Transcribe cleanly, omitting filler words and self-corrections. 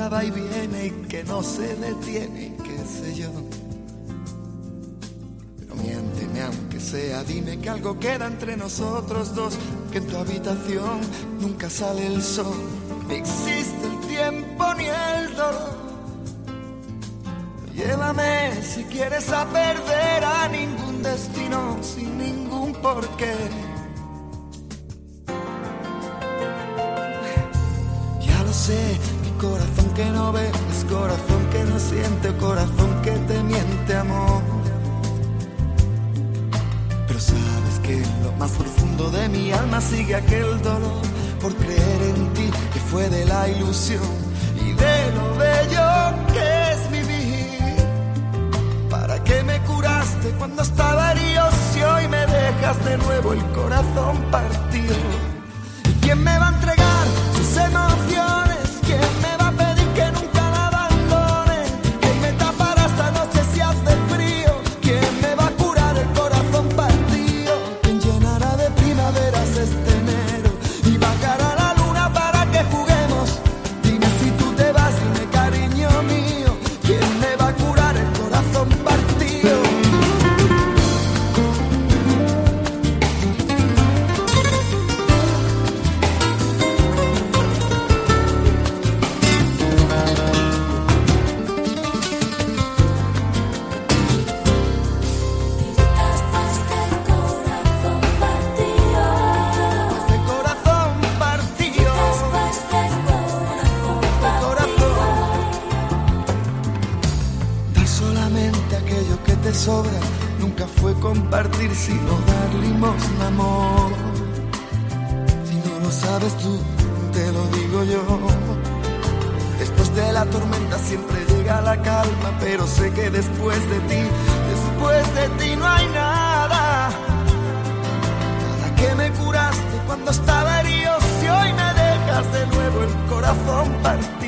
va y viene y que no se detiene y qué sé yo. Pero miénteme aunque sea, dime que algo queda entre nosotros dos, que en tu habitación nunca sale el sol, ni existe el tiempo ni el dolor. Llévame si quieres a perder a ningún destino sin ningún porqué. Ya lo sé, mi corazón que no ve es corazón que no siente, corazón que te miente, amor. Pero sabes que en lo más profundo de mi alma sigue aquel dolor por creer en ti, que fue de la ilusión y de lo bello que es vivir. ¿Para qué me curaste cuando estaba herido si hoy me dejas de nuevo el corazón partido? ¿Y quién me va a entregar sus emociones? ¿Quién me va a pedir que nunca la abandone? ¿Quién me tapará esta noche si hace frío? ¿Quién me va a curar el corazón partido? ¿Quién llenará de primaveras este enero y bajará la luna para que juguemos? Dime si tú te vas, dime cariño mío, ¿quién me va a curar el corazón partido? Sobra, nunca fue compartir sino dar limosna, amor. Si no lo sabes tú, te lo digo yo. Después de la tormenta siempre llega la calma, pero sé que después de ti no hay nada. ¿Para qué me curaste cuando estaba herido si hoy me dejas de nuevo el corazón partido?